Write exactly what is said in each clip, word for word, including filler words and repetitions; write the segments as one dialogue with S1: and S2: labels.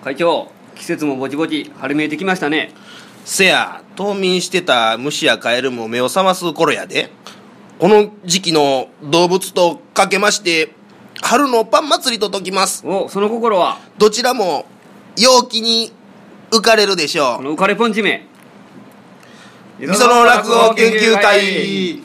S1: 会長、季節もぼちぼち春めいてきましたね。
S2: せや、冬眠してた虫やカエルも目を覚ます頃やで。この時期の動物とかけまして春のパン祭りと解きます。
S1: お、その心は？
S2: どちらも陽気に浮かれるでしょう。
S1: この浮かれポンチめ、
S2: みその落語研究会。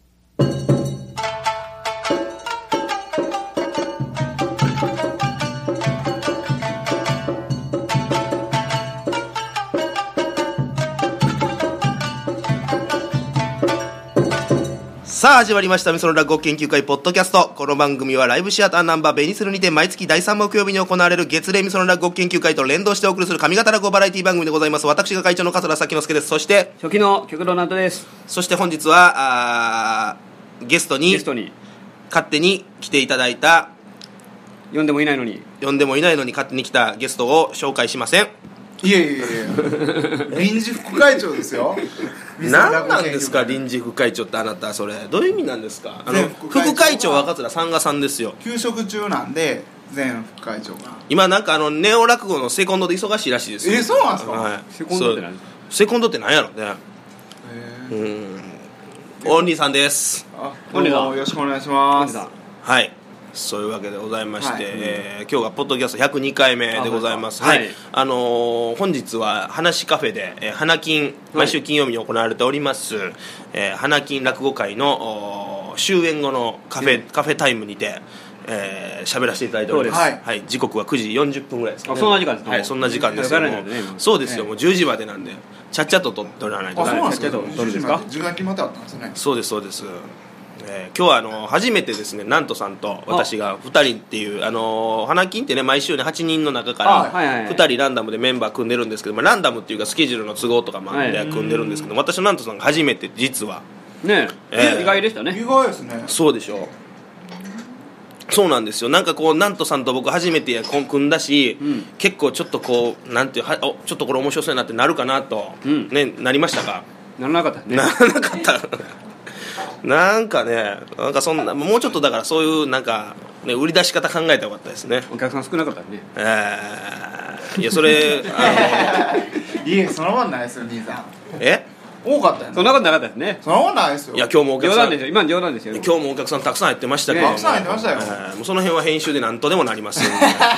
S2: さあ始まりましたみその落語研究会ポッドキャスト。この番組はライブシアターナンバーベニスルにて毎月だいさん木曜日に行われる月例みその落語研究会と連動してお送りする上方落語バラエティ番組でございます。私が会長の桂崎之助です。そして
S1: 初期の極道ナットです。
S2: そして本日はあゲストに
S1: ゲストに
S2: 勝手に来ていただいた、
S1: 呼んでもいないのに
S2: 呼んでもいないのに勝手に来たゲストを紹介しません。
S3: いやいやいや臨時副会長ですよ。
S2: 何なんですか臨時副会長って。あなたそれどういう意味なんですか。あの副会長は桂さんがさんですよ。
S3: 休職中なんで前副会長が
S2: 今なんかあのネオ落語のセコンドで忙しいらしいですよ。
S3: えそうなんですか、
S2: はい、
S1: セコンドって何？
S2: セコンドって何やろね。
S3: え
S2: うんオンリーさんです。
S3: あどうもよろしくお願いします。
S2: はい、そういうわけでございまして、
S3: はい、
S2: えー、今日がポッドキャストひゃくにかいめでございます。
S1: はい、
S2: はい、あのー、本日は話カフェで、えー、花金毎週金曜日に行われております、はい、えー、花金落語会の終演後のカフェ、うん、カフェタイムにてえー、喋らせていただいております。はい、はい、時刻はくじよんじゅっぷんぐらいですかね。
S1: あ、そんな時間ですか。
S2: はい、そんな時間ですよ。もうそうですよ、もうじゅうじまでなんでちゃっちゃと撮らないと。
S3: あ、そうなんですか。
S1: どれですか。
S3: 時間決まってあったんですね。
S2: そうですそうです。えー、今日はあの初めてですね、なんとさんと私がふたりっていう、あのー、花金ってね毎週ねはちにんの中からふたりランダムでメンバー組んでるんですけど、まあ、ランダムっていうかスケジュールの都合とかもあって組んでるんですけど、私となんとさんが初めて実は
S1: ねえ、えー、意外でしたね。
S3: 意外ですね。
S2: そうでしょう。そうなんですよ。なんかこうなんとさんと僕初めて組んだし、うん、結構ちょっとこうなんていうはおちょっとこれ面白そうになってなるかなと、うん、ね、なりましたか。
S1: ならなかったね。
S2: ならなかったなんかね、なんかそんなもうちょっとだからそういうなんか、ね、売り出し方考えたらよかったですね。
S1: お客さん少なかったね。
S2: えー、いやそれあ
S3: のいえそのもんないですよ兄さん。
S2: え
S3: 多かったよね。
S1: そんなことなかったですね。
S3: そんなもんないですよ。
S2: いや今日もお客さん
S1: 冗談ですよ。今冗談ですよ。
S2: 今日もお客さんたくさん入ってましたけど、
S3: たくさん入ってましたよ、え
S2: ー、もうその辺は編集で何とでもなりますよ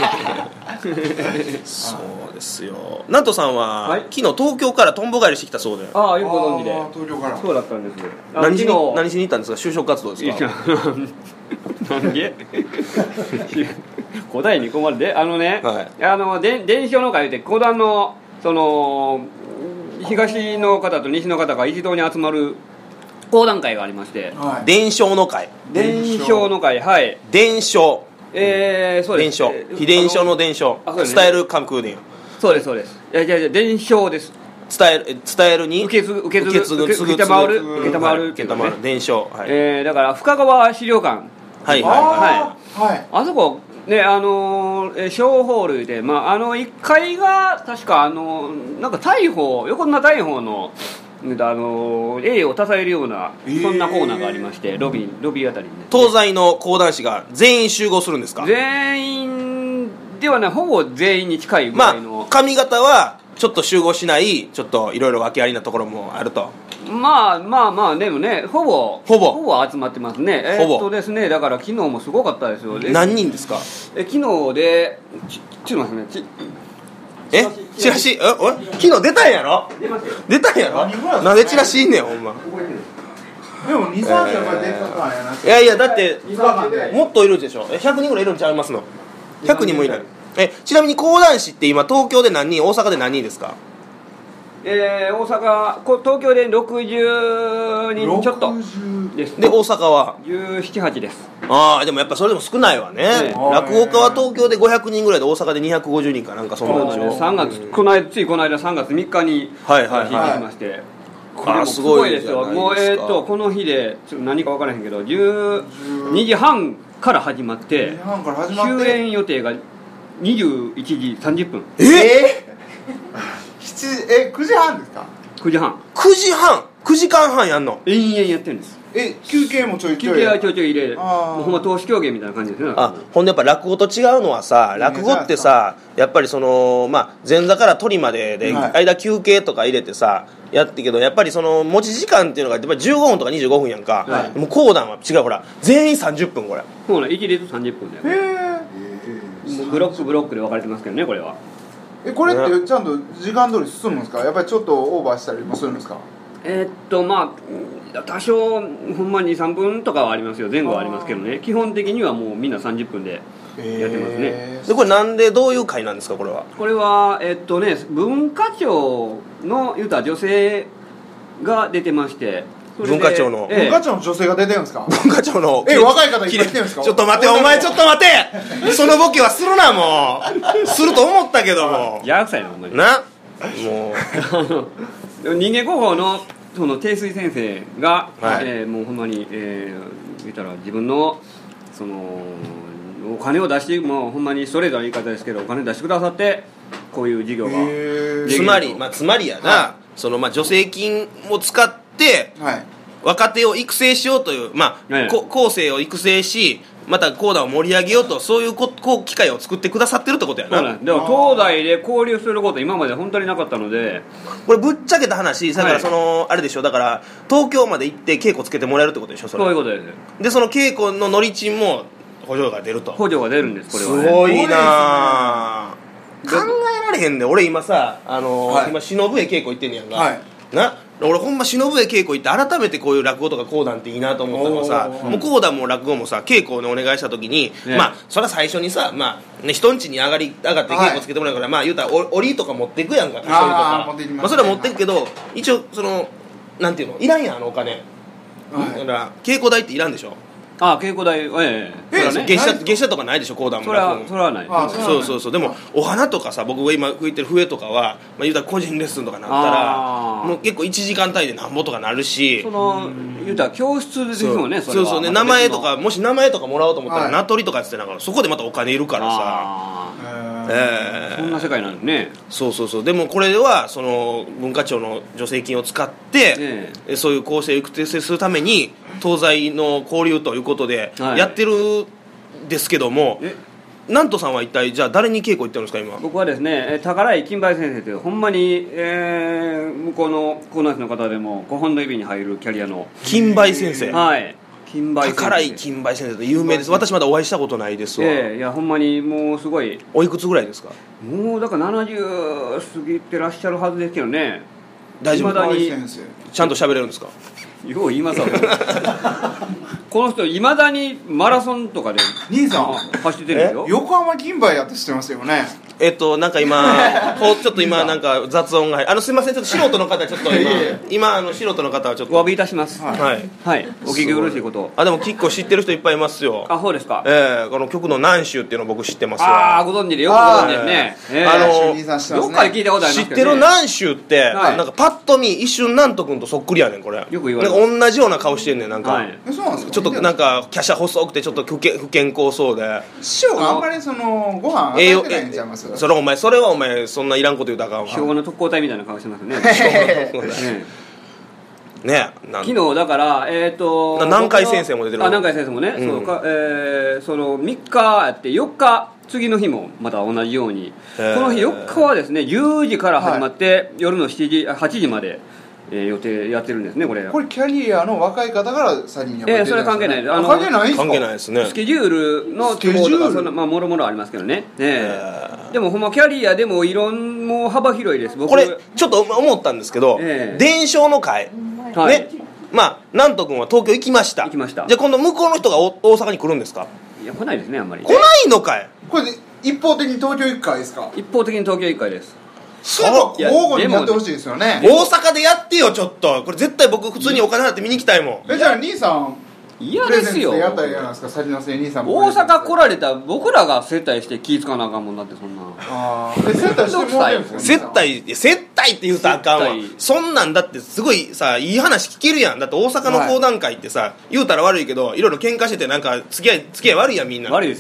S2: そうですよ。なんとさんは、はい、昨日東京からとんぼ返りしてきたそうで。
S1: ああ、よくご存知で。
S3: 東京から
S1: そうだったんですよ。
S2: 何しに何しに行ったんですか。就職活動ですか。
S1: なんで答えに困るで、あのね、はい、あので伝承の会で講談のその東の方と西の方が一堂に集まる講談会がありまして、はい、
S2: 伝承の会
S1: 伝承の会、はい、
S2: 伝承、
S1: えー、そうです。
S2: 伝承、秘伝書の伝承、ね、伝える関空伝。
S1: そうですそうです。いやいやいや伝承です。
S2: 伝える伝えるに
S1: 受け継ぐ受け継ぐ受け継がる受けたまる受けたまる
S2: 伝承、はい、
S1: えー、だから深川資料館、
S2: はいはい
S3: はい、
S1: あそこね、あのー、小ホールで、まあ、あのいっかいが確かあのなんか大砲横綱大砲のあの栄をたたえるような、えー、そんなコーナーがありまして、ロビーロビーあたりに、ね、
S2: 東西の講談師が全員集合するんですか。
S1: 全員ではない、ほぼ全員に近いぐらいの、
S2: まあ、髪型はちょっと集合しないちょっといろいろ訳ありなところもあると。
S1: まあまあまあでもね、ほぼ
S2: ほぼ
S1: ほぼ集まってますね。えー、っとですね、だから昨日もすごかったですよ。
S2: 何人ですか。
S1: え昨日でちちょっと待ってね、ち
S2: えチラシ、えおい昨日出たんやろ。出たんやろ。なんでチラシいんねんほんま。
S3: でもにさんじゃやっぱり出たからやな。
S2: いやいやだってもっといるでしょ。えひゃくにんぐらいいるんちゃいますの。ひゃくにんもいない。えちなみに講談師って今東京で何人、大阪で何人ですか。
S1: えー、大阪東京でろくじゅうにんちょっとです。
S2: で大阪は
S1: じゅうなな、はちです。
S2: ああでもやっぱそれでも少ないわね、ね。落語家は東京でごひゃくにんぐらいで大阪でにひゃくごじゅうにんかなんかそんなんでしょ。
S1: さんがつこの間ついこの間さんがつみっかに
S2: はいはいはい
S1: 引いてきまして、これも
S2: すごい
S1: ですよ。もうえー、っとこの日でちょっと何か分からへんけどじゅうにじはんから始まって終演予定がにじゅういちじさんじゅっぷん。
S2: ええ
S3: えくじはんですか。
S1: くじはん
S2: くじはんくじかんはんやんの。
S1: 延々やってるんです。
S3: え休憩もちょいちょい
S1: 休憩はちょいちょい入れる、もうほんま投資狂言みたいな感じですね。
S2: あほんでやっぱ落語と違うのはさ、落語ってさやっぱりその、まあ、前座から鳥までで、はい、間休憩とか入れてさやってけど、やっぱりその持ち時間っていうのがやっぱりじゅうごふんとかにじゅうごふんやんか、はい、もう講談は違う、ほら全員さんじゅっぷん、これ
S1: そうな、一律さんじゅっぷんだよ、へえ、ブロックブロックで分かれてますけどね、これは。
S3: えこれってちゃんと時間通り進むんですか？やっぱりちょっとオーバーしたりもするんですか？
S1: えー、っとまあ多少ほんまにさんぷんとかはありますよ、前後はありますけどね、基本的にはもうみんなさんじゅっぷんでやってますね、えー、
S2: でこれなんでどういう会なんですか？これは
S1: これはえー、っとね文化庁の言うたら女性が出てまして、
S2: 文化庁の、
S3: ええ、文化庁の女性が出てるんですか？
S2: 文化庁の
S3: え若い方いっぱい来てるんですか？
S2: ちょっと待って、お前ちょっと待てそのボケはするな、もうすると思ったけども
S1: やらくさいなほんまに
S2: な、も
S1: う人間国宝のその定水先生が、
S2: はい、
S1: えー、もうほんまに、えー、言ったら自分のそのお金を出して、もうほんまにストレートな言い方ですけどお金出してくださってこういう事業が
S2: つまり、まあ、つまりやな、はい、そのまあ助成金を使って、はい、若手を育成しようという、まあはい、後世を育成しまた講談を盛り上げようと、そういうここう機会を作ってくださってるってことやな。
S1: そうなんです。でも東大で交流すること今まで本当になかったので、
S2: これぶっちゃけた話だから、その、はい、あれでしょ、だから東京まで行って稽古つけてもらえるってことでしょ、それ。
S1: そういうことです。
S2: でその稽古の乗り賃も補助が出ると。
S1: 補助が出るんです、これは、ね、
S2: すごいな、ね、考えられへんね。俺今さ、あのーはい、今篠笛稽古行ってんねやんか、はい、な俺ほんま篠笛稽古行って改めてこういう落語とか講談っていいなと思ったのはさ、もう講談も落語もさ稽古を、ね、お願いした時に、ね、まあそれは最初にさ、まあね、人ん家に上がり上がって稽古つけてもらうから、はい、まあ言うたら折とか持っていくやんか、一人とか、あ、まあ、それは持っていくけど、一応そのなんていうのいらんやん、あのお金、はい、だから稽古代っていらんでしょ。
S1: ああ稽古代、ええ
S2: ええ、月謝月謝とかないでしょ、講談も。
S1: それはそれはない。
S2: ああそうそうそう。でもお花とかさ、僕が今吹いてる笛とかは、まあ、言うたら個人レッスンとかなったらもう結構いちじかん単位でなんぼとかなるし、
S1: その言うたら教室ですよね。
S2: そうそうそうね、名前とかもし名前とかもらおうと思ったら、はい、名取とかってなんかそこでまたお金いるからさ、
S1: えー、そんな世界なんですね。
S2: そうそうそう。でもこれではその文化庁の助成金を使って、えー、そういう構成を育成するために東西の交流ということでやってるんですけども、はい、南砺さんは一体じゃあ誰に稽古行ってるんですか今？
S1: 僕はですね、宝井金梅先生というほんまに、えー、向こうのコーナーの方でもごほんの指に入るキャリアの
S2: 金梅先生、
S1: はい、金梅先生、
S2: 宝井金梅先生と有名です。私まだお会いしたことないですわ。
S1: えー、いやほんまにもうすごい。
S2: おいくつぐらいですか？
S1: もうだからななじゅう過ぎてらっしゃるはずですけどね。
S2: 大丈夫？
S3: 金梅先生
S2: ちゃんと喋れるんですか？
S1: よう言いますわこの人いまだにマラソンとかで
S3: 兄さん
S1: 走ってるんですよ。
S3: 横浜金梅やって知ってますよね。
S2: えっとなんか今こうちょっと今なんか雑音があのすいません、ちょっと素人の方ちょっと今今あの素人の方はちょっと
S1: お詫びいたします。
S2: はい、
S1: はい、お聞き苦しいこと。
S2: あでも結構知ってる人いっぱいいますよ。
S1: あそうですか。
S2: ええー、この曲の南州っていうの僕知ってますよ。
S1: ああご存知でよくご存知ですね。えー、
S2: あ
S1: のどっかで聞いたことありますけどね。
S2: 知ってる南州って、はい、なんかパッと見一瞬南斗君とそっくりやねんこれ。
S1: よく言われます。
S2: なんか同じような顔してんねんなんか。はい、
S3: そうなんですか。
S2: ちょっとなんか華奢細くてちょっと不健不健康そうで。
S3: 師匠があんまりそのご飯与えてないんちゃいます？
S2: それお前それはお前そんないらんこと言うたらあかんわ。
S1: 昭和の特攻隊みたいな顔してますね。
S2: ね、
S1: 昨日だからえっ、ー、と
S2: 南海先生も出てる。
S1: あ南海先生もね、うん、そうか、えー、そのみっかやってよっか次の日もまた同じように、この日よっかはですねじゅうじから始まって、はい、夜のしちじはちじまで、えー、予定やってるんですね。これ
S3: これキャリアの若い方から先にやっぱり出てるんですか？
S1: えー、それは関係ないです。
S3: あの関係ないですか？
S2: 関係ないですね。
S1: スケジュールの都合とかそんなまあもろもろありますけどね、えー、でもほんまキャリアでもいろんも幅広いです。僕
S2: これちょっと思ったんですけど、えー、伝承の会、はい、ね、まあ南斗君は東京行きました
S1: 行きました。
S2: じゃあ今度向こうの人が大阪に来るんですか？
S1: いや来ないですね、あんまり。
S2: 来ないのかい。
S3: これ一方的に東京行く会ですか？
S1: 一方的に東京行く会です。
S3: そう交互にやってほしいですよね。
S2: 大阪でやってよちょっと。これ絶対僕普通にお金払って見に行きたいもん。
S3: えじゃあ兄さん
S1: 嫌ですよ。
S3: やったら嫌なんですか？先のせい兄さん
S1: 大阪来られたら僕らが接待して気ぃつかなあかんもんだって。そんな
S3: あ接待してもらえるんですか？
S2: 接待接待って言うたらあかんわ。そんなんだってすごいさいい話聞けるやん。だって大阪の講談会ってさ、はい、言うたら悪いけどいろいろ喧嘩しててなんか付き合い付き合い悪いやんみんな。
S1: 悪いですよ。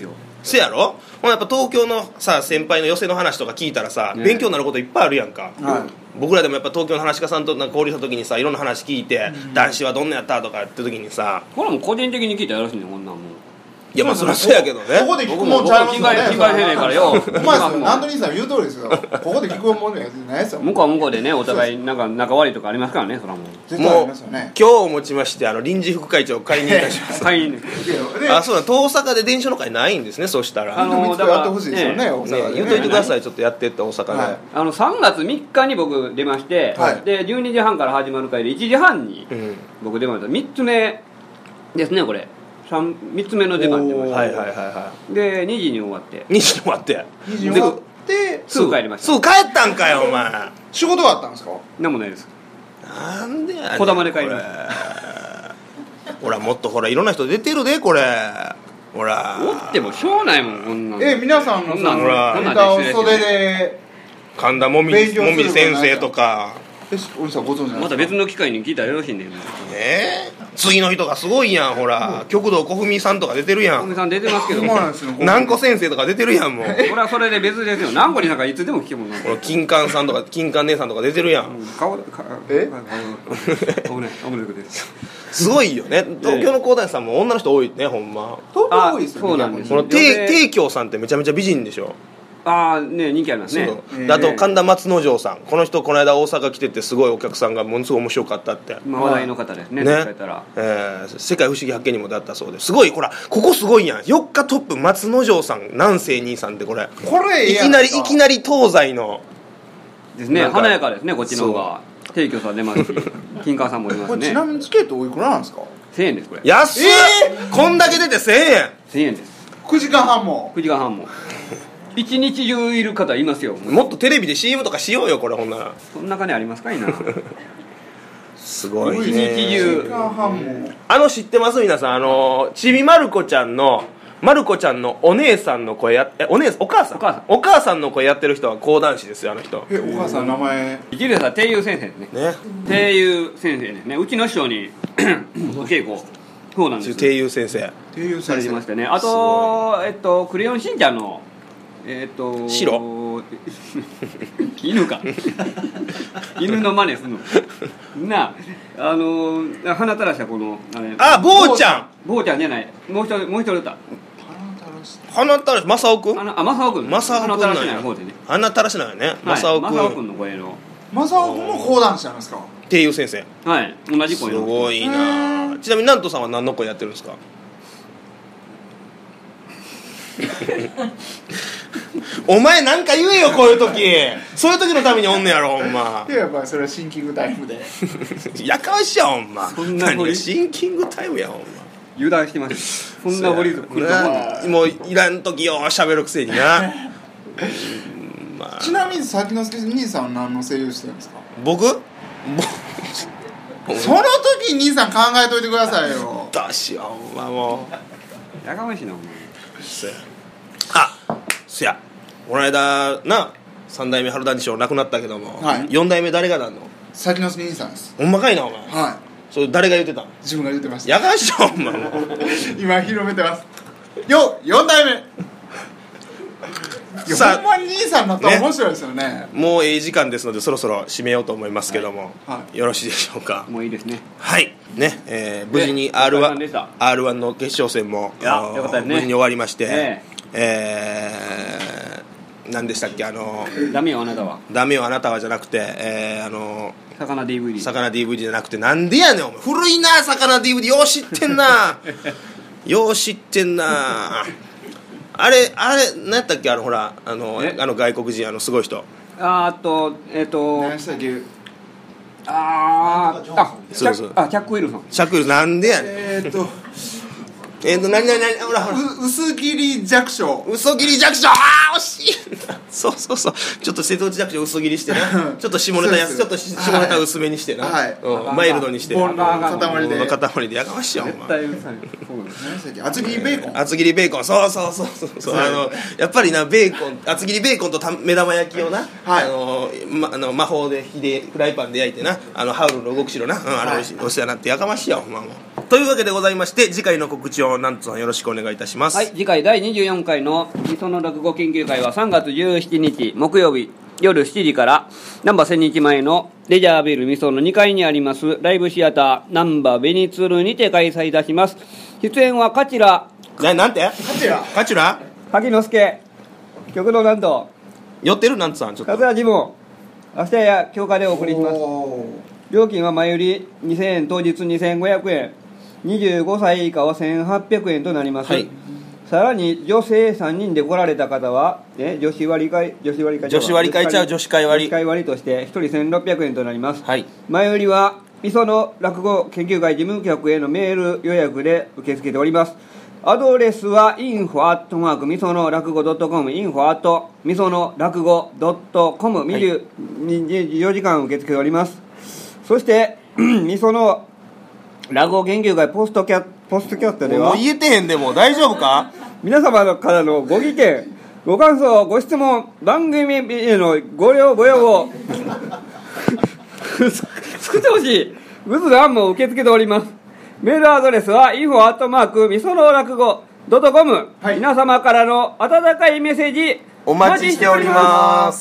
S2: せやろ。ほなやっぱ東京のさ先輩の寄席の話とか聞いたらさ、ね、勉強になることいっぱいあるやんか、はい、僕らでもやっぱ東京の話家さんとなんか交流した時にさいろんな話聞いて、うん、男子はどんなやったとかやってる時にさ、
S1: これも個人的に聞いたらよろしいねこんなんもん。
S2: いやまあそりゃそうやけどね。
S3: ここで聞くもんちゃいますよね。
S1: 気がへねえからよ。
S3: お前ですよ。ナンドリーさん言う通りですよ。ここで聞くもんねないですよ。
S1: 向こうは向こうでねお互いなんか仲悪いとかありますからねそらもう。
S3: 絶対ありますよね。
S2: 今日をもちましてあの臨時副会長を解任いたします。
S1: 解任。
S2: あそうだ大阪で電車の会ないんですね。そしたら
S3: あのだからやってほしいですよね。大阪で
S2: 言うといてくださいちょっとやってって大阪で。
S1: あのさんがつみっかに僕出ましてでじゅうにじはんから始まる会でいちじはんに僕出ました。みっつめですねこれ。みっつめの出番出ました。
S2: はいはいはいはい。
S1: でにじに終わって
S2: にじに終わって
S3: にじに終わって
S1: すぐ帰りました。
S2: すぐ帰ったんかよお前。
S3: 仕事があったんですか。
S1: なんもないです。
S2: なんでやねん
S1: こだまで帰りました。
S2: ほらもっとほらいろんな人出てるでこれ。ほら
S1: おってもしょうないもんこんなん。
S3: え皆さんの
S1: そんなんほら
S3: 袖で
S2: 神田もみもみ先生とか。
S3: おじさんご存知なんですか。
S1: また別の機会に聞いたらよろしいねん。
S2: えー、次の人がすごいやんほら極道小文さんとか出てるやん。
S1: 小文さん出てますけど
S2: 南子先生とか出てるやんもう。こ
S1: れはそれで別ですよ。南子になんかいつでも聞けもんな。
S2: 金柑さんとか金柑姉さんとか出てるやん、うん、
S1: 顔かえ危ない危ないことです
S2: すごいよね東京の講談師さんも女の人多いねほんま。
S3: 東京多いですよね。
S1: そうなんです。
S2: この帝京さんってめちゃめちゃ美人でしょ。
S1: ああね人気ありますね。
S2: あと神田松之丞さんこの人この間大阪来ててすごいお客さんがものすごい面白かったって、
S1: まあ、話題の方ですね。
S2: ね、
S1: え
S2: ー、世界不思議発見にもだったそうですごいほらここすごいやんよっかトップ松之丞さん南西兄さんってこれ
S3: これ
S2: いきなりいきなり東西の
S1: ですね華やかですねこっちの方が提供さん出ますし金川さんもいますね。
S3: これちなみにチケットおいくらなんですか。
S1: せんえんですこれ。
S2: 安っ、えー、こんだけ出てせんえん
S1: せんえんです。
S3: くじかんはんも
S1: くじかんはんも一日中いる方いますよ。
S2: もっとテレビで シーエム とかしようよこれほんなら。
S1: そんな金ありますかいな
S2: すごいね
S1: 一日中
S2: あの知ってます皆さんあのちびまる子ちゃんのまる子ちゃんのお姉さんの声やえお姉さんお母さん
S1: お母さん
S2: お母さんの声やってる人は講談師ですよあの人。
S3: えお母さん名前
S1: 一流さん定優先生ですね。
S2: ね
S1: 定優先生ですね。うちの師匠にお稽古そうなんです。
S2: 定優先生
S3: 定優先生
S1: されてましたね。あとえっとクレヨンしんちゃんのえっと
S2: 白
S1: 犬か犬の真似するのなあ、あの鼻垂らしたこのあれ
S2: あ坊ちゃん
S1: 坊ちゃんじゃないもう一人もう一人歌
S2: 鼻垂らし正雄くん
S1: あ正雄くん
S2: 正雄くん
S1: 鼻垂らしない方でね
S2: 鼻垂らしないよね正雄くん
S1: 正雄くんの声の
S3: 正雄くんも講談師なんですか。
S2: 定優先生
S1: はい同じ声の
S2: すごいな。ちなみに南斗さんは何の声やってるんですかお前なんか言えよこういう時そういう時のためにおんねやろほんま。
S3: やっぱりそれはシンキングタイムで
S2: やかましいやほんま。
S1: そんな
S2: 何シンキングタイムやほんま。
S1: 油断してますそんなボリーズ来ると思う
S2: もういらん時よう喋るくせにな
S3: まあ、ちなみに先の兄さんは何の声優してるんですか。
S2: 僕
S3: その時兄さん考えといてくださいよ。
S2: どうしようまあも
S1: うやかましいなお前。
S2: あそやこの間な三代目春団治師匠亡くなったけども、はい、四代目誰がなんの。
S3: 先の兄さんです。
S2: ほんまかいなお前。
S3: はい
S2: それ誰が言ってたん。
S3: 自分が言ってました。
S2: やかしょお前
S3: 今広めてますよよん代目さあほんまに兄さんだったら面白いですよ ね, ね
S2: もうええ時間ですのでそろそろ締めようと思いますけども、
S3: はいはい、
S2: よろしいでしょうか。
S1: もういいですね。
S2: はいね、えー、無事に アールワン, アールワン の決勝戦も
S1: いやよかったですね、
S2: 無事に終わりまして、
S1: え
S2: ーえー、何でしたっけあの
S1: ダメよあなたは
S2: ダメよあなたはじゃなくて、えー、あの
S1: 魚 ディーブイディー
S2: 魚 ディーブイディー じゃなくてなんでやねんお前古いな魚 ディーブイディー よう知ってんなよう知ってんなあれあれ何やったっけあのほらあのあの外国人あのすごい人
S1: あーっとえっ、ー、と
S3: 何したっけ
S1: あーあ
S2: そうそう
S1: あチャックウィルソン
S2: チャックウィルソンなんでやねん
S3: えー、っと
S2: えーと何何何ほらほら
S3: 薄切り弱小
S2: 薄切り弱小あー惜ししいな。そうそうそう、ちょっと瀬戸内寂聴薄切りしてなちょっと下ネタやつちょっと下ネタ薄めにしてな、はい、うん、マイルドにして
S3: ボンの塊で
S2: 塊でやかましいよ。
S1: 絶対うるさい。
S3: 厚切りベーコン
S2: 厚切りベーコン、そうそうそうそうそう、あのやっぱりな、ベーコン厚切りベーコンと目玉焼きをな、はい、あの、ま、あの魔法で火でフライパンで焼いてな、あのハウルの動くしろな、うん、あれおいしい、はい、お世話になってやかましいよ、まあ、もうというわけでございまして、次回の告知をなんとさんよろしくお願いいたします。
S1: はい、次回だいにじゅうよんかいのみその落語研究会はさんがつじゅうしちにち木曜日夜しちじから難波千日前のレジャービルみそのにかいにありますライブシアター難波ベニツルにて開催いたします。出演は桂
S2: ななんて
S3: カチュラ
S2: カチュラ
S1: 萩之助極道なんと
S2: 寄ってるなんつさん、ちょっと
S1: 桂ジモン明日や強化でお送りします。料金は前売りにせんえん、当日にせんごひゃくえん、にじゅうごさい以下はせんはっぴゃくえんとなります、はい、さらに女性さんにんで来られた方は、ね、女子割会女子割会
S2: 女子割会ちゃう女子会割
S1: 女子会割としてひとりせんろっぴゃくえんとなります、
S2: はい、
S1: 前売りは磯野落語研究会事務局へのメール予約で受け付けております。アドレスは インフォ アットマーク みその落語 ドットコム インフォ アット みその落語 ドットコム にじゅうよじかん受け付けております。そしてみその落語研究会ポストキャポストキャストでは
S2: もう言えてへんでも大丈夫か
S1: 皆様からのご意見ご感想ご質問番組へのご要ご要望作ってほしい仏壇も受け付けております。メールアドレスは インフォ アットマーク みその落語 ドットコム、はい、皆様からの温かいメッセージ
S2: お待ちしております。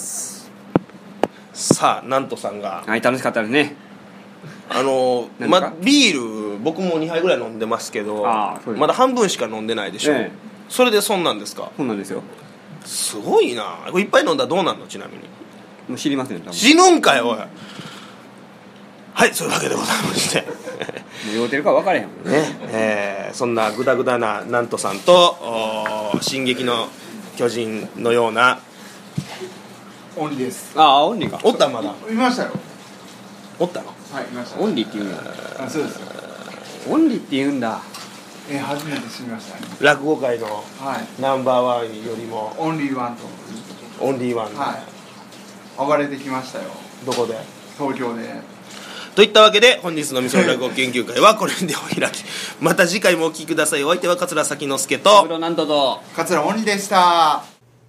S2: さあなんとさんが、
S1: はい、楽しかったですね。
S2: あのま、ビール僕もにはいぐらい飲んでますけど、まだ半分しか飲んでないでしょ、ええ、それでそんなんですか。
S1: そうなんですよ。
S2: すごいな。これいっぱい飲んだらどうなんの。ちなみに
S1: もう知りません。
S2: 死ぬんかよおい。はい、そういうわけでございましても
S1: う酔うてるか分からへんもんね、
S2: えー、そんなグダグダななんとさんと進撃の巨人のような
S3: オンリーです。
S1: ああ、オンリーか。
S2: おったまだ
S3: いましたよ。
S2: おったの。
S3: はい、いました。
S1: オンリーって言うんだ。
S3: あ、そうです。
S1: オンリーって言うんだ。
S3: えー、初めて知りましたね。
S2: 落語界のナンバーワンよりも
S3: オンリーワンと
S2: オンリーワン、
S3: はい、暴れてきましたよ。
S2: どこで。
S3: 東京で。
S2: といったわけで本日のみその落語研究会はこれでお開きまた次回もお聞きください。お相手は桂崎之助と
S1: なんとと
S3: 桂鬼でした。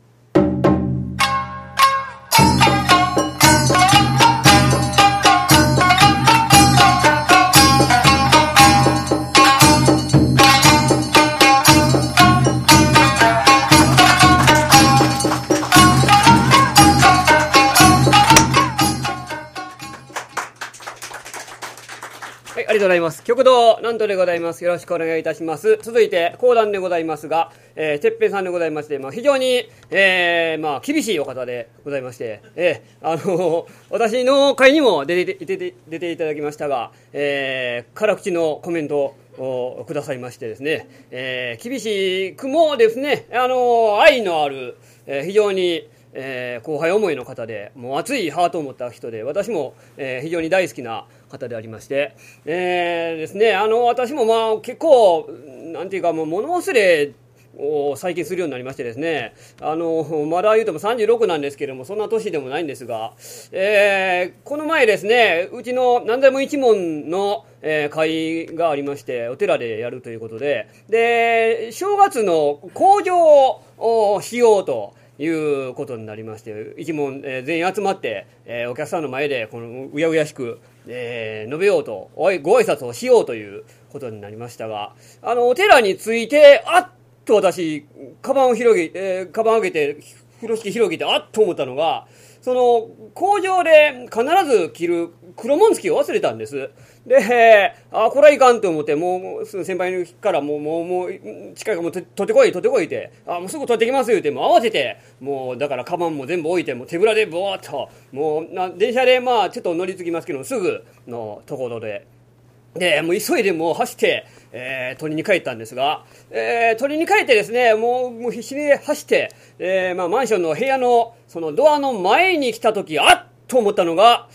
S1: ありがとうございます。極道なんとでございます。よろしくお願いいたします。続いて講談でございますが、えー、てっぺんさんでございまして、まあ、非常に、えーまあ、厳しいお方でございまして、えーあのー、私の会にも出て出て出ていただきましたが、えー、辛口のコメントをくださいましてですね、えー、厳しくもですね、あのー、愛のある、えー、非常にえー、後輩思いの方で、もう熱いハートを持った人で、私も、えー、非常に大好きな方でありまして、えー、ですね、あの私もまあ結構なんていうかもう物忘れを最近するようになりましてですね、あのまだ言うてもさんじゅうろくなんですけども、そんな年でもないんですが、えー、この前ですね、うちの何でも一門の、えー、会がありまして、お寺でやるということで、で正月の口上をしようということになりまして、一門、えー、全員集まって、えー、お客さんの前でこのうやうやしく、えー、述べようとご挨拶をしようということになりましたが、あのお寺に着いてあっと私カバンを広げ、えー、カバン上げて風呂敷広げてあっと思ったのが、その工場で必ず着る黒紋付きを忘れたんです。で、あこれはいかんと思って、もう先輩からもうもうもう近いからもう取ってこい取ってこいって、あもうすぐ取ってきます言うて、もう慌てて、もうだからカバンも全部置いて、もう手ぶらでボーっと、もうな電車でまあちょっと乗り継ぎますけどすぐのところで。で、もう急いでもう走って、えー、取りに帰ったんですが、えー、取りに帰ってですね、もう、もう必死に走って、えー、まあマンションの部屋のそのドアの前に来た時、あっと思ったのが、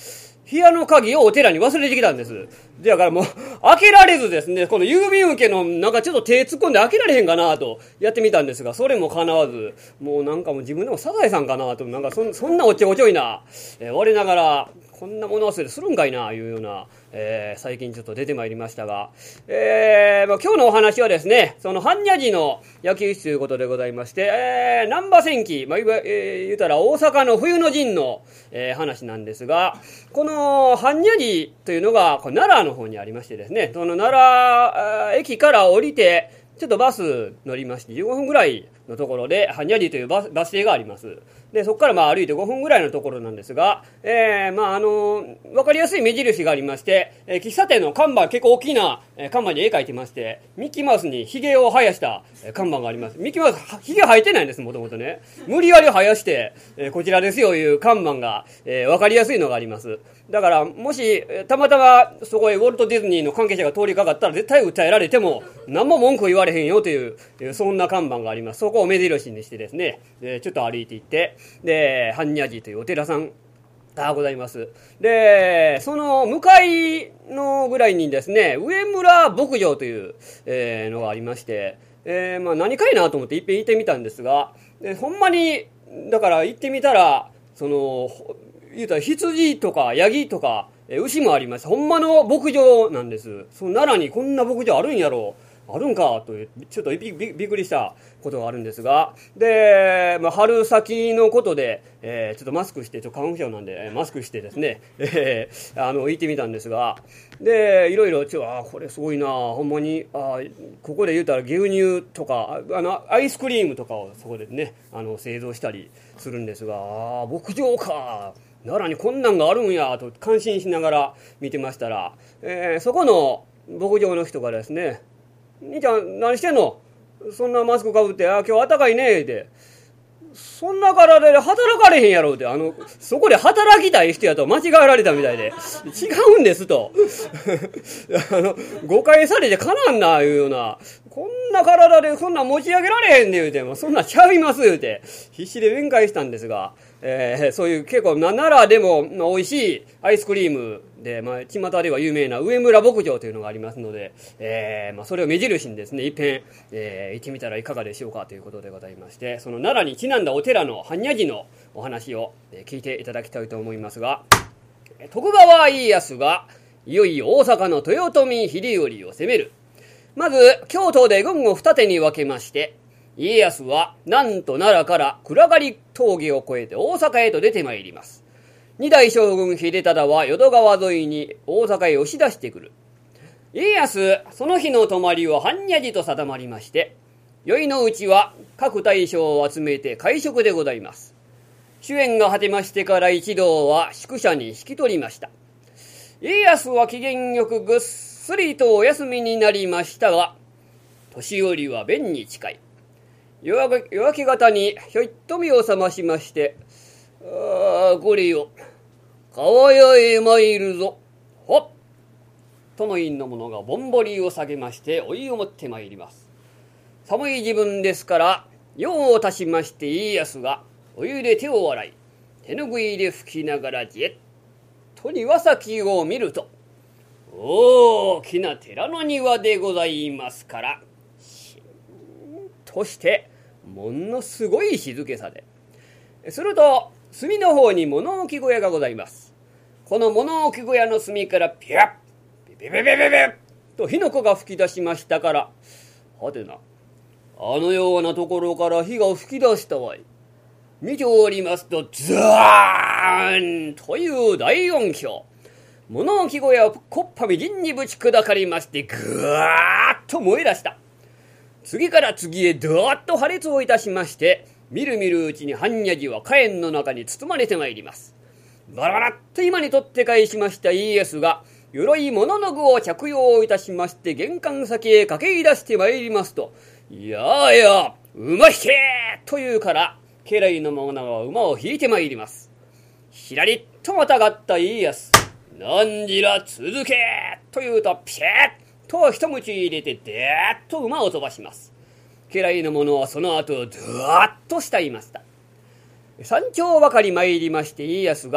S1: 部屋の鍵をお寺に忘れてきたんです。だからもう開けられずですね、この郵便受けのなんかちょっと手突っ込んで開けられへんかなとやってみたんですが、それも叶わず、もうなんかもう自分でもサザエさんかなと、なんか そ, そんなおっちょこちょいな、えー、我ながらこんな物忘れするんかいないうような、えー、最近ちょっと出てまいりましたが、えーまあ、今日のお話はですね、その般若寺の焼き石ということでございまして、えー、難波戦記、まあえー、言うたら大阪の冬の陣の、えー、話なんですが、この般若寺というのが奈良の方にありましてですね、その奈良駅から降りてちょっとバス乗りましてじゅうごふんぐらいのところで般若寺というバス、バス停があります。でそこからまあ歩いてごふんぐらいのところなんですが、えー、まああの分かりやすい目印がありまして、えー、喫茶店の看板、結構大きな、えー、看板に絵描いてまして、ミッキーマウスにヒゲを生やした、えー、看板があります。ミッキーマウスヒゲ生えてないんです、もともとね。無理やり生やして、えー、こちらですよいう看板が、えー、分かりやすいのがあります。だからもし、えー、たまたまそこへウォルト・ディズニーの関係者が通りかかったら絶対訴えられても何も文句言われへんよという、えー、そんな看板があります。そこを目印にしてですね、えー、ちょっと歩いていって、で般若寺というお寺さんがございます。でその向かいのぐらいにですね、上村牧場という、えー、のがありまして、えーまあ、何かいなと思っていっぺん行ってみたんですが、でほんまにだから行ってみたら、その言うたら羊とかヤギとか、えー、牛もあります。ほんまの牧場なんです。その奈良にこんな牧場あるんやろう、あるんかというちょっと び, び, びっくりしたことがあるんですが、で、まあ、春先のことで、えー、ちょっとマスクして、ちょっと花粉症なんでマスクしてですね、えー、あの行ってみたんですが、でいろいろちょあこれすごいな、ほんまにあここで言うたら牛乳とかあのアイスクリームとかをそこでねあの製造したりするんですが、あ牧場か、奈良にこんなんがあるんやと感心しながら見てましたら、えー、そこの牧場の人がですね、兄ちゃん何してんの、そんなマスクかぶって、あ今日暖かいねって、そんな体で働かれへんやろって、あのそこで働きたい人やと間違えられたみたいで、違うんですとあの誤解されてかなんないうような、こんな体でそんな持ち上げられへんで言うて、もそんなちゃいます言うて必死で弁解したんですが、えー、そういう結構奈良でも、まあ、美味しいアイスクリームで、まあ、巷では有名な上村牧場というのがありますので、えーまあ、それを目印にですね、いっぺん、えー、行ってみたらいかがでしょうかということでございまして、その奈良にちなんだお寺の般若寺のお話を、えー、聞いていただきたいと思いますが、徳川家康がいよいよ大阪の豊臣秀頼を攻める。まず京都で軍を二手に分けまして、家康はなんと奈良から暗狩峠を越えて大阪へと出てまいります。二代将軍秀忠は淀川沿いに大阪へ押し出してくる。家康その日の泊まりを般若寺と定まりまして、宵のうちは各大将を集めて会食でございます。主宴が果てましてから一同は宿舎に引き取りました。家康は機嫌よくぐっすりとお休みになりましたが、年寄りは弁に近い。夜明け方にひょいっと目を覚ましまして、ああこれよ川屋へ参るぞ、ほっとの院の者がぼんぼりを下げましてお湯を持って参ります。寒い時分ですから用を足しまして、家康がお湯で手を洗い手ぬぐいで拭きながらじっと庭先を見ると、大きな寺の庭でございますから、しんとしてものすごい静けさで、すると隅の方に物置小屋がございます。この物置小屋の隅からピャッピピピピピピッと火の粉が吹き出しましたから、はてな、あのようなところから火が吹き出したわい。見ておりますとザーンという大音響。物置小屋をこっぱみじんにぶち砕かれまして、ぐわーっと燃え出した。次から次へドーッと破裂をいたしまして、みるみるうちに般若寺は火炎の中に包まれてまいります。バラバラっと今にとって返しました家康が、鎧物の具を着用いたしまして、玄関先へ駆け出してまいりますと、いやいや馬引けというから、家来の者が馬を引いてまいります。ひらりっとまたがった家康、なんじら続けというと、ピシッと一口入れてでーっと馬を飛ばします。家来の者はその後ドワッと慕いました。山頂ばかり参りまして、家康が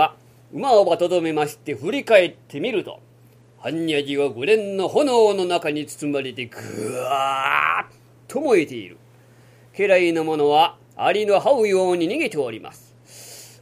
S1: 馬をばとどめまして振り返ってみると、般若寺は五連の炎の中に包まれてぐわーっと燃えている。家来の者はアリの這うように逃げております。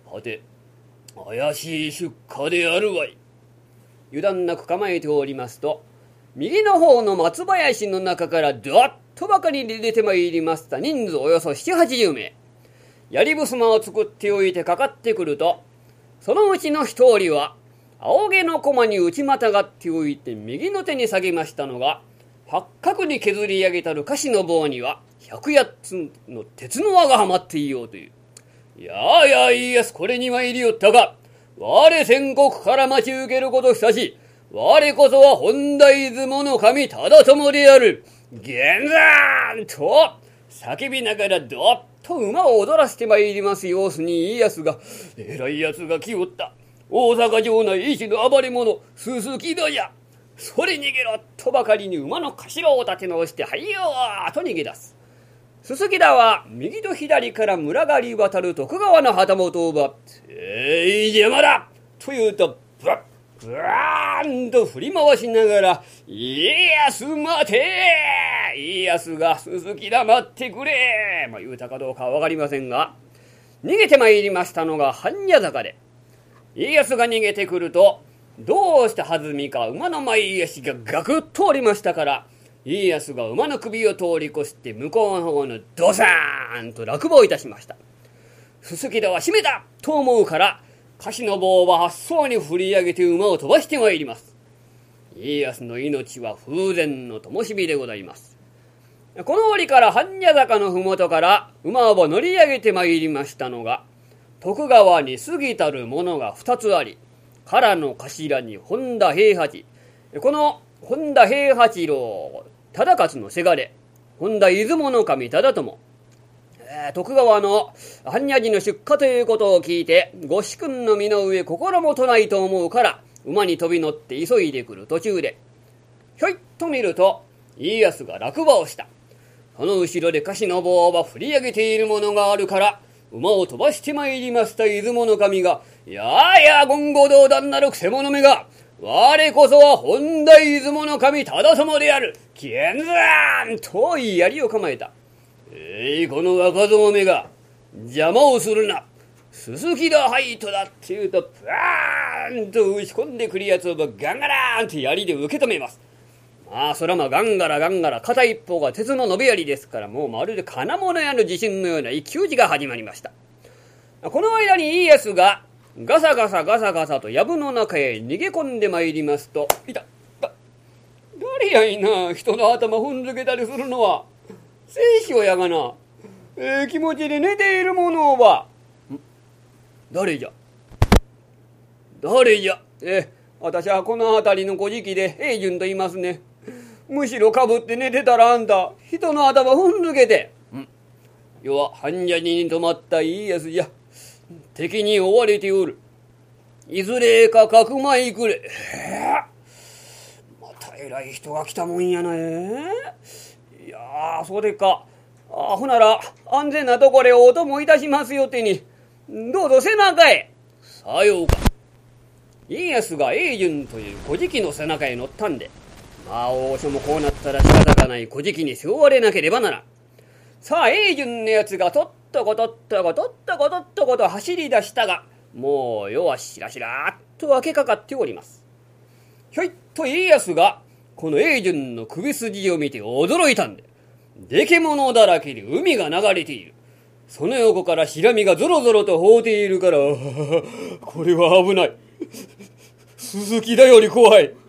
S1: はて、怪しい出火であるわい。油断なく構えておりますと、右の方の松林の中からドッとばかりに出てまいりました人数およそななじゅうはちじゅうめい。槍衾を作っておいてかかってくると、そのうちの一人は青毛の駒に内またがっておいて右の手に下げましたのが、八角に削り上げたる菓子の棒には百八つの鉄の輪がはまっていようという。いやあやあ家康、これに参りよったか。我戦国から待ち受けること久し、我こそは本多出雲の神忠友である。現在と叫びながらどっと馬を踊らせてまいります様子に、家康が、えらい奴が来おった。大阪城内一の暴れ者、鈴木だじゃ。それ逃げろとばかりに馬の頭を立て直して、はいよーと逃げ出す。鈴木田は右と左から群がり渡る徳川の旗本を奪って、えい邪魔だと言うと、ブワッブワーンと振り回しながら、家康待て家康が鈴木田待ってくれ、まあ、言うたかどうかはわかりませんが、逃げてまいりましたのが般若坂で、家康が逃げてくると、どうしたはずみか馬の前足がガクッと折りましたから、家康が馬の首を通り越して向こうの方のドサーンと落馬いたしました。鈴木田は閉めたと思うから、菓子の棒は八層に振り上げて馬を飛ばしてまいります。家康の命は風前の灯火でございます。この折から般若坂のふもとから馬を乗り上げてまいりましたのが、徳川に過ぎたるものが二つあり、唐の頭に本田平八、この本田平八郎忠勝のせがれ、本田出雲の神忠友、えー、徳川の般若寺の出荷ということを聞いて、ご主君の身の上心もとないと思うから馬に飛び乗って急いでくる途中で、ひょいっと見ると家康が落馬をした。その後ろで菓子の棒は振り上げているものがあるから、馬を飛ばしてまいりました出雲の神が、やあやあ言語道断なるくせ者めが、我こそは本多出雲の神忠友である。現在と言い槍を構えた。えいこの若造めが邪魔をするな。鈴木だハイトだって言うと、プワーンと打ち込んでくるやつをガンガラーンと槍で受け止めます。まあそらまあガンガラガンガラ、片一方が鉄の延べ槍ですから、もうまるで金物屋の地震のような一騎打ちが始まりました。この間に家康がガサガサガサガサと藪の中へ逃げ込んでまいりますと、いただ誰やいな、人の頭踏んづけたりするのは。聖書やがな、えー、気持ちで寝ている者は誰じゃ誰じゃ。えー、私はこの辺りの小敷で平順と言いますね。むしろかぶって寝てたらあんた人の頭踏んづけて、ん世は般若寺に泊まった家康じゃ。敵に追われておる。いずれかかくまいくれ。えー、また偉い人が来たもんやな。えー、いやーそれか。あほなら安全なところへお供いたしますよってに、どうぞ背中へ。さようか。家康が英順という小敷の背中へ乗ったんで、まあ王将もこうなったら仕方がない小敷に背負われなければならん。さあ英順のやつがとっとことっとことっとことっとこと走り出したが、もう世はしらしらっと分けかかっております。ひょいっと家康がこの英順の首筋を見て驚いたんで、でけものだらけで海が流れている。その横から白身がゾロゾロと放っているから、これは危ない。鈴木だより怖い。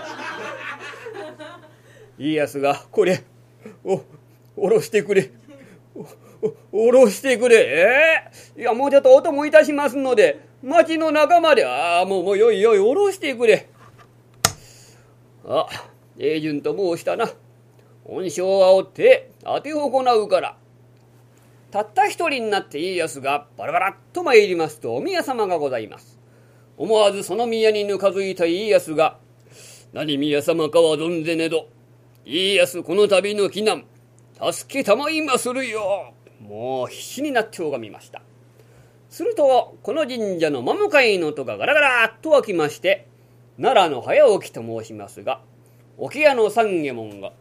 S1: 家康がこれお下ろしてくれ、お下ろしてくれ。えー、いやもうちょっとお供いたしますので町の中まで。ああもうもうよいよい下ろしてくれ。あ英順と申したな。恩賞を煽って当てを行うから。たった一人になって家康がバラバラっと参りますとお宮様がございます。思わずその宮にぬかづいた家康が、何宮様かは存ぜねど、家康この度の危難助けたまいまするよ。もう必死になって拝みました。 するとこの神社の真向かいの音がガラガラっと湧きまして、奈良の早起きと申しますが、桶屋の三右衛門が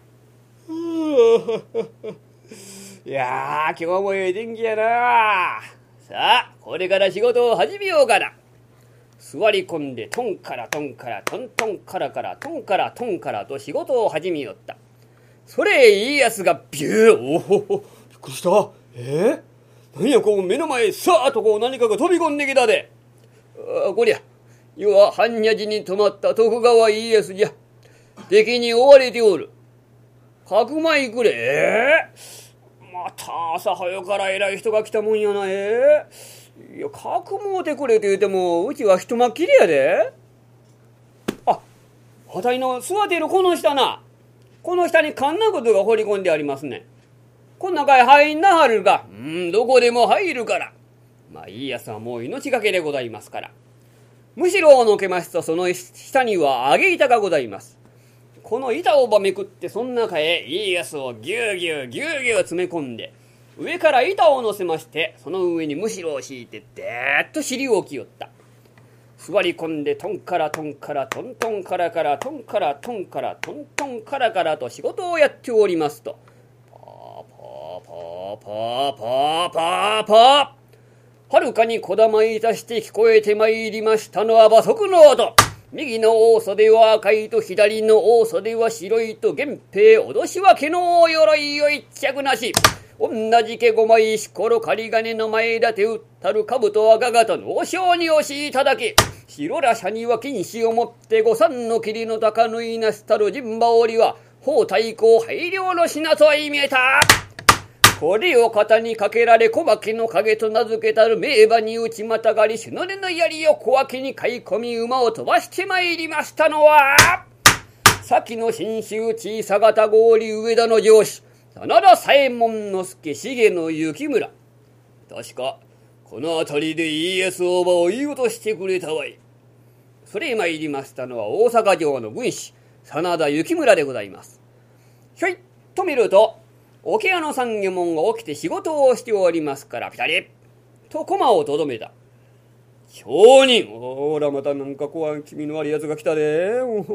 S1: いやー今日もええ天気やな。さあこれから仕事を始めようかな。座り込んでトンからトンからトントンからからトンからトンからと仕事を始めよった。それ家康がビュー、おほほ、びっくりした。えー、何やこう目の前さーっとこう何かが飛び込んできたで。あこりゃ要は般若寺に泊まった徳川家康じゃ。敵に追われておる。かくまいくれ。えー、また朝早から偉い人が来たもんやな。えー、いやかくもうてくれと言うてもうちは人まっきりやで。あ、あたりの座っているこの下な、この下にかんなことが放り込んでありますね。こん中へ入んなはるが、うん、どこでも入るから。まあ家康はもう命がけでございますから。むしろをのけますとその下には揚げ板がございます。この板をばめくってその中へ家康をぎゅうぎゅうぎゅうぎゅう詰め込んで、上から板を乗せまして、その上にむしろを敷いてでーっと尻を置きよった。座り込んでトンからトンからトントンからからトンからトンからトントンからからと仕事をやっておりますと、パーパーパーパーパーパーはるかにこだまいたして聞こえてまいりましたのは馬足の音。右の大袖は赤いと左の大袖は白いと源平脅し分けの鎧を一着なし。同じけごまいしころ仮金の前立て打ったる兜はががとの王将に押しいただき、白らしゃには金糸を持って五三の霧の高縫いなしたる陣羽織は法太鼓拝領の品と相見えた。これを肩にかけられ小牧の影と名付けたる名馬に打ちまたがり、篠根の槍を小脇に買い込み馬を飛ばしてまいりましたのは、先の信州小さ型郡上田の城主真田左衛門之助重野幸村。確かこの辺りで家康大場を言い落としてくれたわい。それへ参りましたのは大阪城の軍師真田幸村でございます。ひょいっと見ると桶屋の三右衛門が起きて仕事をしておりますから、ピタリと駒をとどめた。町人、ほらまたなんか怖い気味の悪いやつが来たで。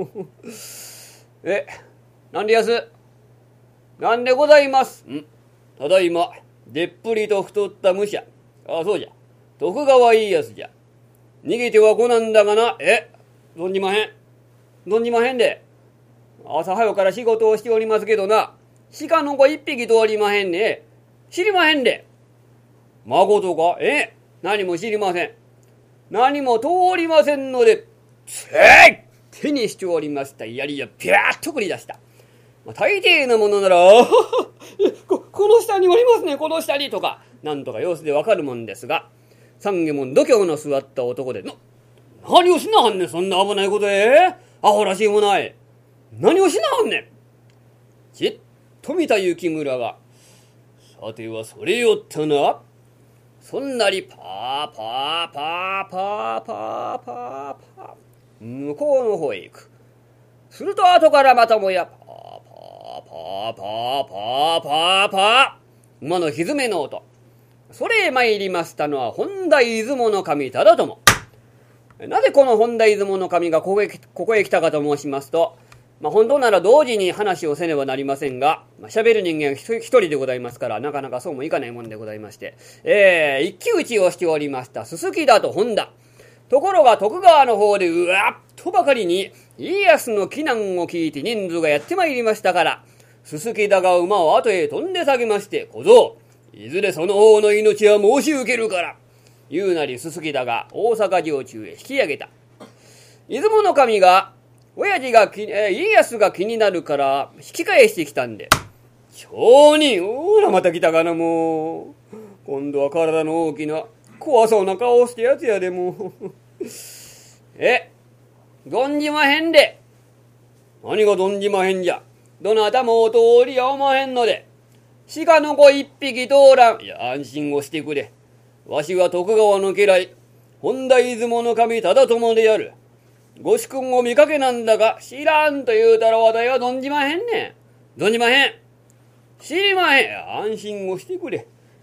S1: え、なんでやす、なんでございます。ん、ただいまでっぷりと太った武者、ああそうじゃ徳川家康じゃ。逃げてはこなんだがな。え、存じまへん存じまへんで。朝早から仕事をしておりますけどな、鹿の子一匹通りまへんね。知りまへんで。まことか。え、何も知りません。何も通りませんので、えい手にしておりました槍やピャーッと繰り出した。まあ、大抵のものならこ, この下におりますね、この下にとかなんとか様子でわかるもんですが、三右衛門度胸の座った男で、な何をしなはんねん、そんな危ないことへ。アホらしいもない。何をしなはんねん。じっと見た幸村が、さてはそれよったな。そんなりパーパーパーパーパーパーパー向こうの方へ行く。すると後からまたもやパーパーパーパーパーパーパー馬の蹄の音。それへ参りましたのは本田出雲の神忠友。なぜこの本田出雲の神がここへ、ここへ来たかと申しますと、まあ、本当なら同時に話をせねばなりませんが、まあ、喋る人間一人でございますから、なかなかそうもいかないもんでございまして、えー、一騎打ちをしておりました鈴木だと本田。ところが徳川の方でうわっとばかりに家康の危難を聞いて人数がやってまいりましたから、鈴木だが馬を後へ飛んで下げまして、小僧いずれその方の命は申し受けるから言うなり、鈴木だが大阪城中へ引き上げた。出雲の神が親父がき、えー、家康が気になるから引き返してきたんで、町人、ほらまた来たかな。もう今度は体の大きな怖そうな顔をしてやつやで。もうえ、存じまへんで。何が存じまへんじゃ。どなたもお通りやおまへんので。鹿の子一匹通らん。いや安心をしてくれ。わしは徳川の家来本田出雲の神忠友である。ご主君を見かけなんだが知らんと言うたら話題は存じまへんねん。存じまへん。知りまへん。安心をしてくれ。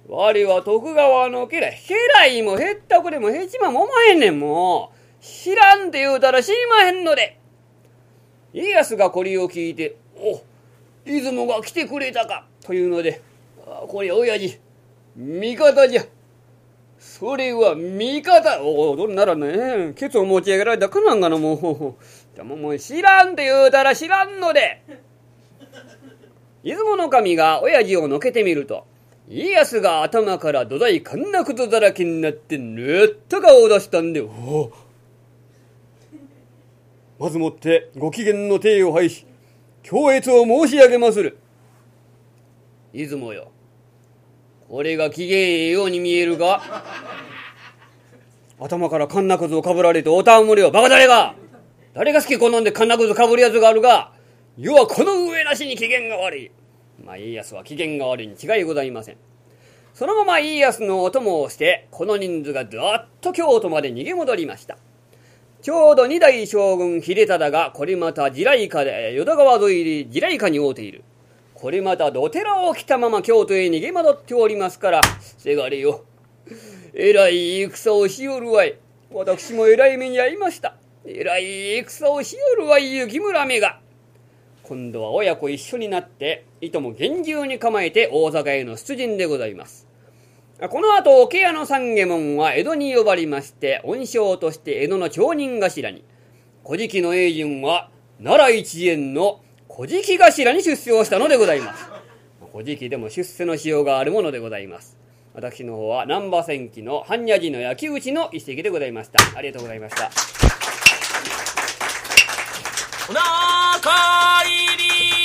S1: 我は徳川の家来、家来もへったくれもへちまもおまへんねん。もう知らんって言うたら知りまへんので。家康がこれを聞いて、お、出雲が来てくれたかというので、あ、これ親父味方じゃ。それは味方。おお、どんならね、ケツを持ち上げられたかなんかな。もうでももう知らんって言うたら知らんので。出雲の神が親父をのけてみると、家康が頭から土台かんなくどだらけになってぬっと顔を出したんで、おお、まずもってご機嫌の体を拝し恐悦を申し上げまする。出雲よ、これが機嫌ええように見えるが、頭からかんなくずをかぶられておたんむれよ。バカ誰が誰が好き好んでかんなくずかぶるやつがあるが、世はこの上なしに機嫌が悪い。まあ家康は機嫌が悪いに違いございません。そのまま家康のお供をしてこの人数がずっと京都まで逃げ戻りました。ちょうど二代将軍秀忠がこれまた地雷下で淀川沿いで地雷下に会うている。これまた土寺を着たまま京都へ逃げ戻っておりますから、せがれよ、えらい戦をしよるわい。私もえらい目に遭いました。えらい戦をしよるわい、雪村めが。今度は親子一緒になっていとも厳重に構えて大坂への出陣でございます。この後桶屋の三右衛門は江戸に呼ばれまして、恩賞として江戸の町人頭に、古事記の英順は奈良一円の古事記頭に出世をしたのでございます。古事記でも出世のしようがあるものでございます。私の方は難波戦記の般若寺の焼き討ちの一席でございました。ありがとうございました。
S2: おなか入り